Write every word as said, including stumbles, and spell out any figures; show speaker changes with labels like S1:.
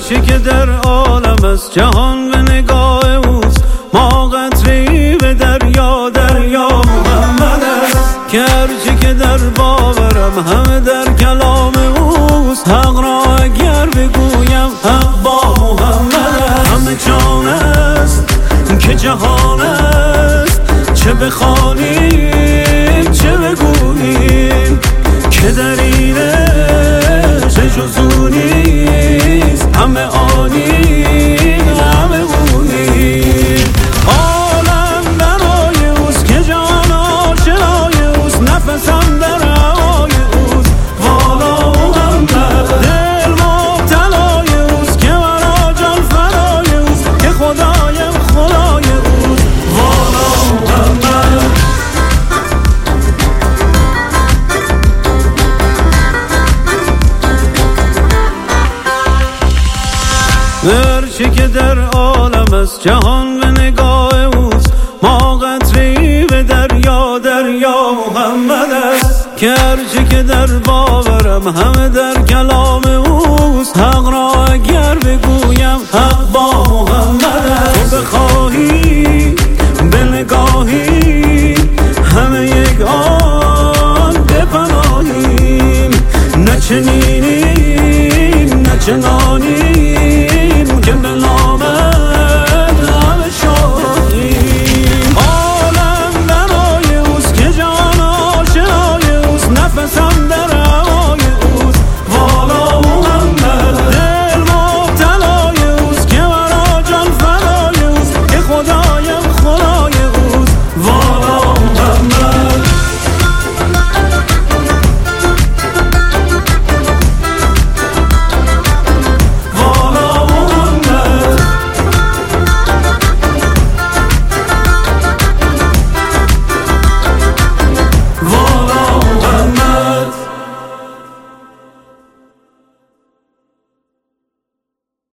S1: هرچی که در عالم است جهان به نگاه اوست، ما قطره‌ای به دریا، دریا محمد است. که هرچی که در باورم همه در کلام اوست، حق را اگر بگویم حق با محمد است. همه جان است که جهان است، چه بخوانیم چه بگوییم که در اینه چه جز او نیست. همه آنیم همه اونیم، عالم برای اوست که جان آشنای اوست، نفسم در هوای اوست والا محمد. دل مبتلای اوست که مرا جان فدای اوست، که خدایم خدای اوست والا محمد. هرچی که در عالم است جهان به نگاه اوست، ما قطره‌ای به دریا، دریا محمد است. که هرچی که در باورم همه در کلام اوست، حق را اگر بگویم حق با محمد است. تو بخواهی به نگاهی همه یک آن بپناهیم، نه چنین